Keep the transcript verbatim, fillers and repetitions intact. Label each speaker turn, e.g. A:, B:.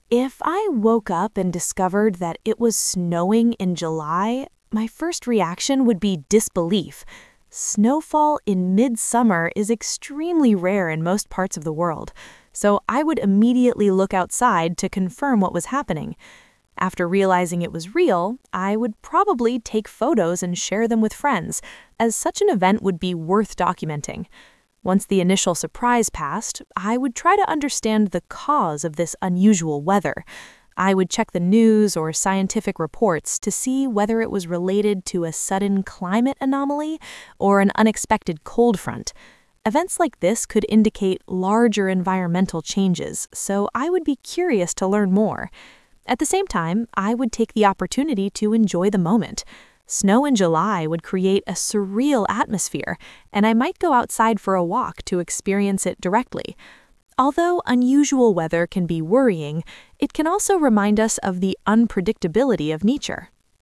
A: If I woke up and discovered that it was snowing in July, my first reaction would be disbelief. Snowfall in midsummer is extremely rare in most parts of the world, so I would immediately look outside to confirm what was happening. After realizing it was real, I would probably take photos and share them with friends, as such an event would be worth documenting. Once the initial surprise passed, I would try to understand the cause of this unusual weather. I would check the news or scientific reports to see whether it was related to a sudden climate anomaly or an unexpected cold front. Events like this could indicate larger environmental changes, so I would be curious to learn more. At the same time, I would take the opportunity to enjoy the moment. Snow in July would create a surreal atmosphere, and I might go outside for a walk to experience it directly. Although unusual weather can be worrying, it can also remind us of the unpredictability of nature.